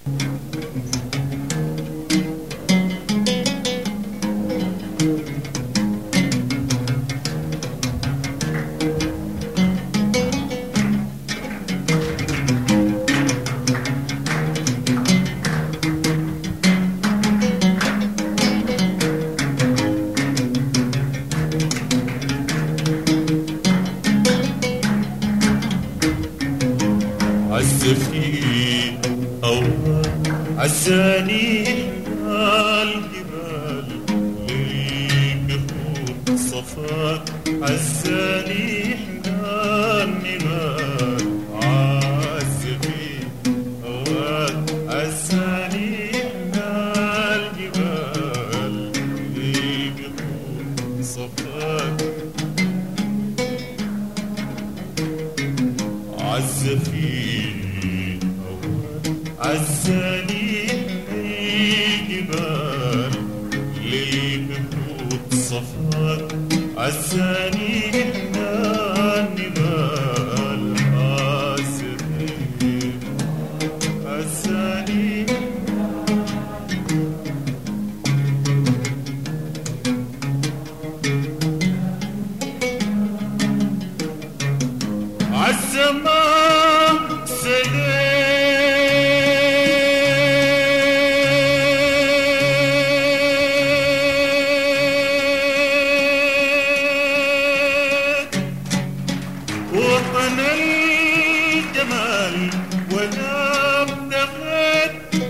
عالسفينة أوهام عالزاني الجبال للبحور صفاك عالزاني النبال عالسفينة أوهام عالزاني الجبال للبحور صفاك عالسفينة عزاني الجبال للبحور صفاك عزاني النبال عالسفينة عزاني عالزمان سليت وطن الجمال ولا ابتغيت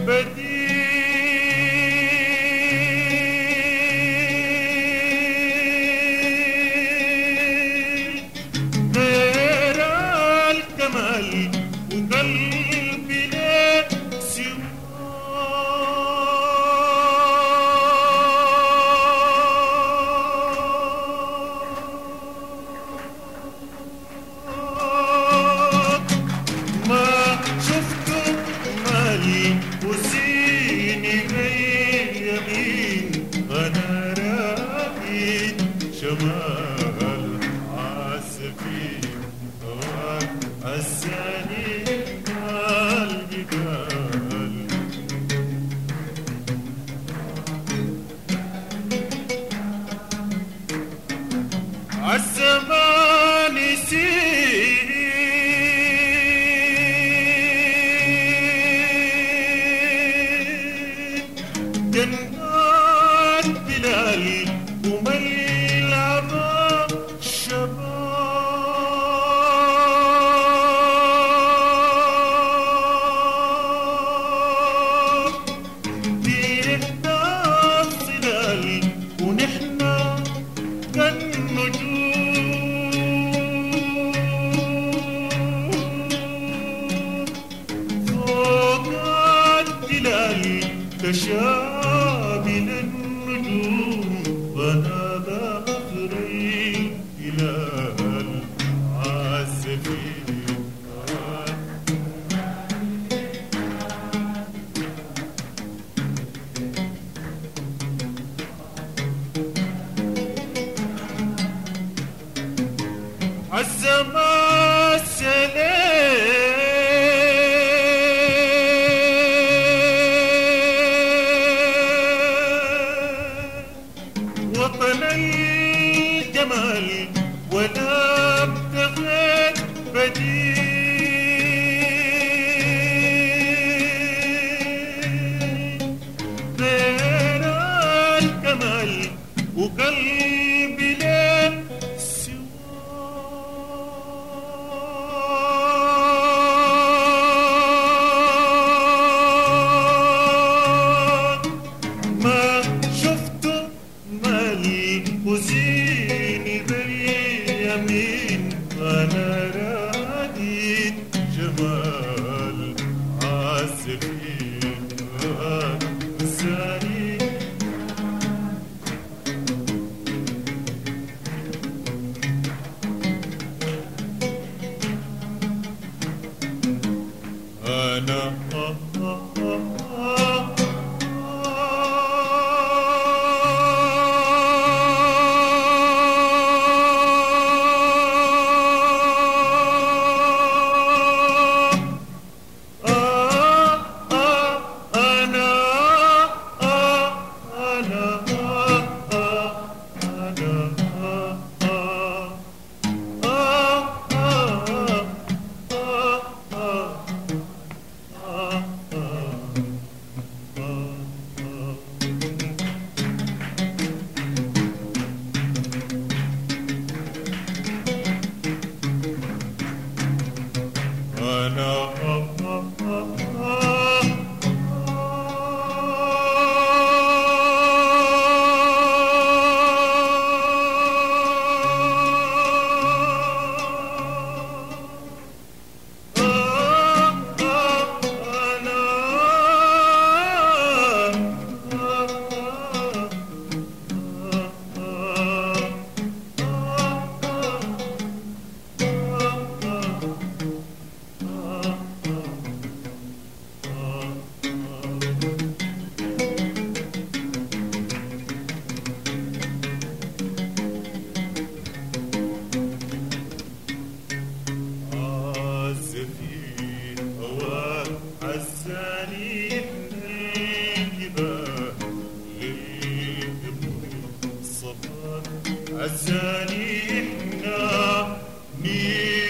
بديل غير الكمال وقلبي لك سواك ما شفته مالي وزيني باليمين أنا راقد شمال عالسفينة عزاني الجبال عالزمان يسير جنات بلال وملعبة شباب بيهدى الظلال ونحنا كالنجوم فوق التلال كشامل النجوم وانا باخري هلال عالسفينة عالزمان سليت وطن الجمال ولا ابتغيت بديل غير الكمال وقلبي لك سواك ما شفته مالي وزيني باليمين أنا راديت جمال عالسفينة زاني أنا عزاني احنا مين